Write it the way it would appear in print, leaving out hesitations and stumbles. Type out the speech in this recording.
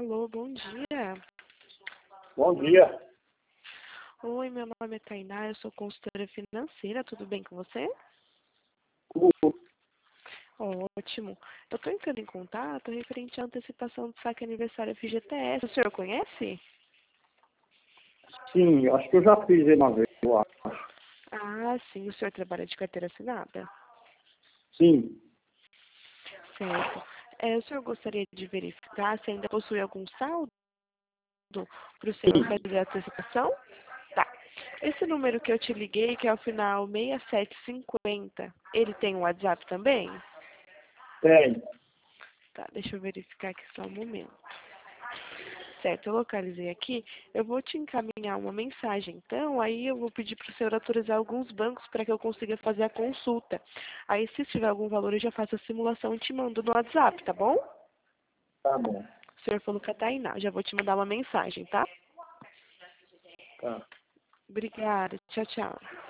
Alô, bom dia. Bom dia. Oi, meu nome é Tainá, eu sou consultora financeira, tudo bem com você? Ótimo. Eu estou entrando em contato referente à antecipação do saque aniversário FGTS. O senhor conhece? Sim, acho que eu já fiz ele uma vez, eu acho. Ah, sim, o senhor trabalha de carteira assinada? Sim, Certo. O senhor gostaria de verificar se ainda possui algum saldo para o senhor fazer a antecipação? Tá. Esse número que eu te liguei, que é o final 6750, ele tem um WhatsApp também? tem. Tá, deixa eu verificar aqui só um momento. Certo, eu localizei aqui. Eu vou te encaminhar uma mensagem. Então, aí eu vou pedir para o senhor autorizar alguns bancos para que eu consiga fazer a consulta. Aí, se tiver algum valor, eu já faço a simulação e te mando no WhatsApp, tá bom? Tá bom. O senhor falou com a Tainá. Já vou te mandar uma mensagem, tá? Tá. Obrigada. Tchau, tchau.